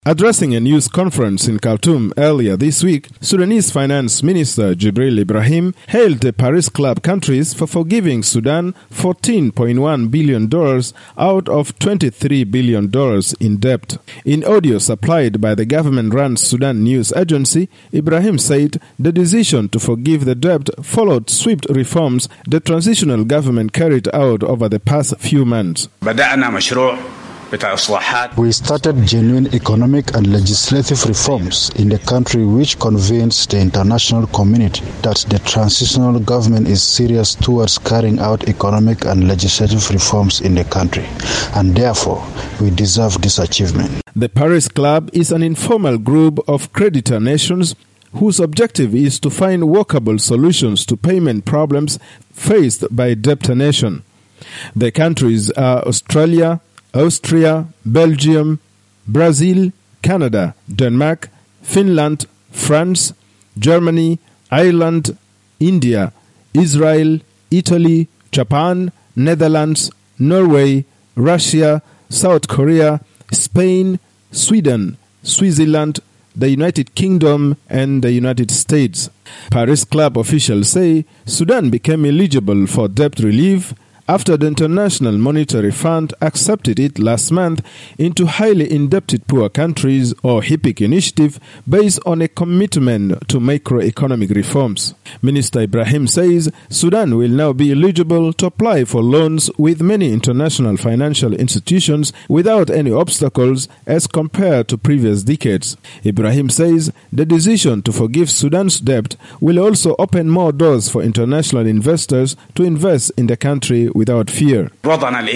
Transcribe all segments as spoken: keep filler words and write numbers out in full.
Addressing a news conference in Khartoum earlier this week, Sudanese Finance Minister Jibril Ibrahim hailed the Paris Club countries for forgiving Sudan fourteen point one billion dollars out of twenty-three billion dollars in debt. In audio supplied by the government-run Sudan News Agency, Ibrahim said the decision to forgive the debt followed swift reforms the transitional government carried out over the past few months. We started genuine economic and legislative reforms in the country which convinced the international community that the transitional government is serious towards carrying out economic and legislative reforms in the country, and therefore we deserve this achievement. The Paris Club is an informal group of creditor nations whose objective is to find workable solutions to payment problems faced by debtor nations. The countries are Australia, Austria, Belgium, Brazil, Canada, Denmark, Finland, France, Germany, Ireland, India, Israel, Italy, Japan, Netherlands, Norway, Russia, South Korea, Spain, Sweden, Switzerland, the United Kingdom, and the United States. Paris Club officials say Sudan became eligible for debt relief after the International Monetary Fund accepted it last month into highly indebted poor countries, or HIPC initiative, based on a commitment to macroeconomic reforms. Minister Ibrahim says Sudan will now be eligible to apply for loans with many international financial institutions without any obstacles as compared to previous decades. Ibrahim says the decision to forgive Sudan's debt will also open more doors for international investors to invest in the country without fear. Our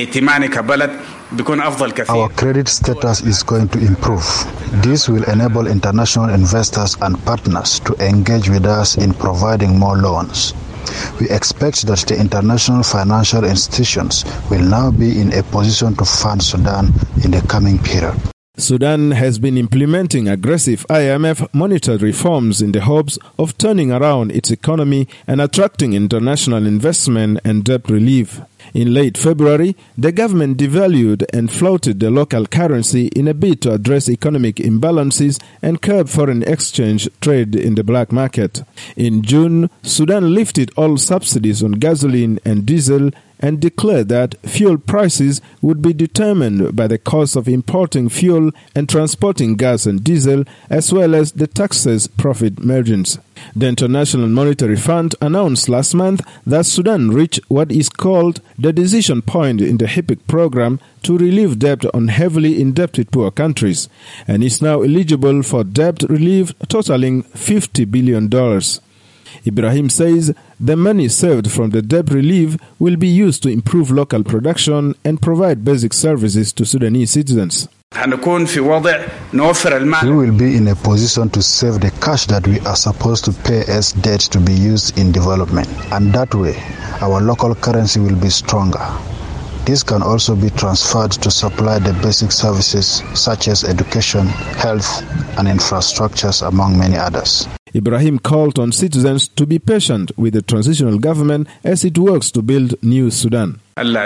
credit status is going to improve. This will enable international investors and partners to engage with us in providing more loans. We expect that the international financial institutions will now be in a position to fund Sudan in the coming period. Sudan has been implementing aggressive I M F monetary reforms in the hopes of turning around its economy and attracting international investment and debt relief. In late February, the government devalued and floated the local currency in a bid to address economic imbalances and curb foreign exchange trade in the black market. In June, Sudan lifted all subsidies on gasoline and diesel and declared that fuel prices would be determined by the cost of importing fuel and transporting gas and diesel, as well as the taxes profit margins. The International Monetary Fund announced last month that Sudan reached what is called the decision point in the HIPC program to relieve debt on heavily indebted poor countries, and is now eligible for debt relief totaling fifty billion dollars. Ibrahim says the money saved from the debt relief will be used to improve local production and provide basic services to Sudanese citizens. We will be in a position to save the cash that we are supposed to pay as debt to be used in development, and that way our local currency will be stronger. This can also be transferred to supply the basic services such as education, health, and infrastructures, among many others. Ibrahim called on citizens to be patient with the transitional government as it works to build new Sudan. Any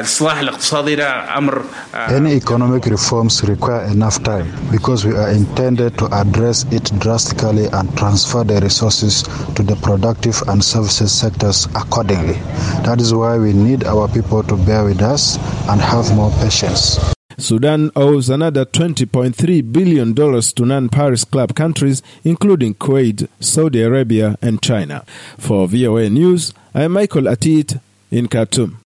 economic reforms require enough time because we are intended to address it drastically and transfer the resources to the productive and services sectors accordingly. That is why we need our people to bear with us and have more patience. Sudan owes another twenty point three billion dollars to non-Paris Club countries, including Kuwait, Saudi Arabia, and China. For V O A News, I am Michael Atit in Khartoum.